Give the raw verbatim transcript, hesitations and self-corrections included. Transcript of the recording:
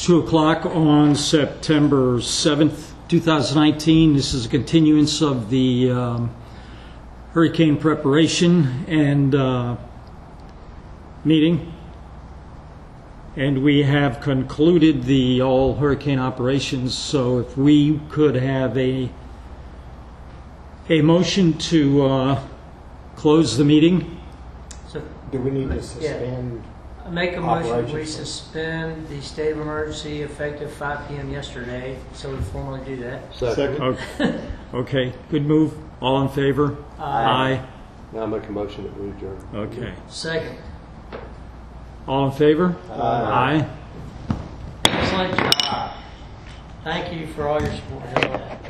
two o'clock on September seventh, two thousand nineteen. This is a continuance of the um, hurricane preparation and uh, meeting. And we have concluded the all hurricane operations, so if we could have a a motion to uh, close the meeting. So, Do we need to yeah. suspend? I make a motion, we Operations. suspend the state of emergency effective five p m yesterday, so we formally do that. Second. Okay, okay. Good move. All in favor? Aye. Now I make a motion that we adjourn. Aye. Okay. Second. All in favor? Aye. Aye. Excellent job. Thank you for all your support.